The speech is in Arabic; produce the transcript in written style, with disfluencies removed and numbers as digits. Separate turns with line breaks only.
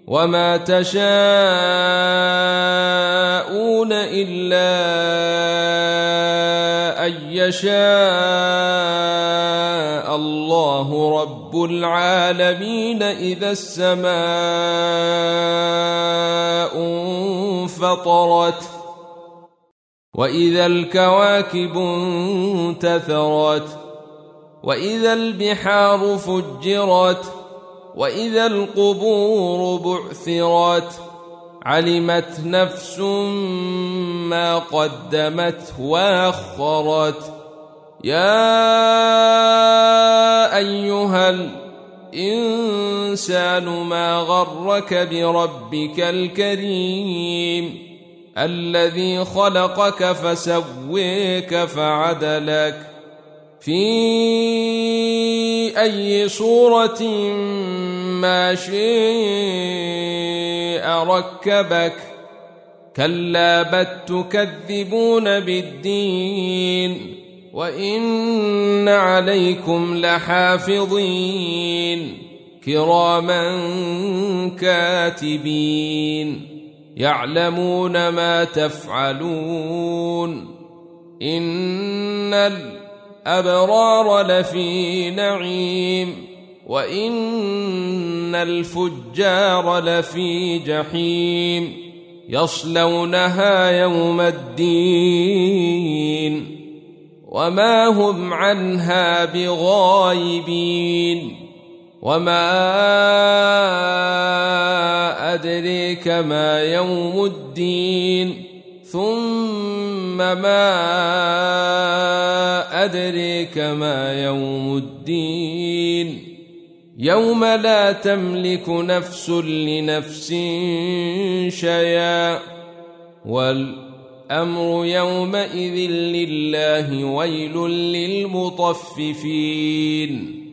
وما تشاءون إلا أن يشاء الله رب العالمين. إذا السماء انفطرت وإذا الكواكب انتثرت وإذا البحار فجرت وإذا القبور بعثرت علمت نفس ما قدمت وأخرت. يا أيها الإنسان ما غرك بربك الكريم الذي خلقك فسويك فعدلك في أي صورة ما شاء ركبك. كلا بل تكذبون بالدين وإن عليكم لحافظين كراما كاتبين يعلمون ما تفعلون. إن الأبرار لفي نعيم وإن الفجار لفي جحيم يصلونها يوم الدين وما هم عنها بغائبين. وما أدريك ما يوم الدين ثم ما أدريك ما يوم الدين يوم لا تملك نفس لنفس شيئا والأمر يومئذ لله. ويل للمطففين.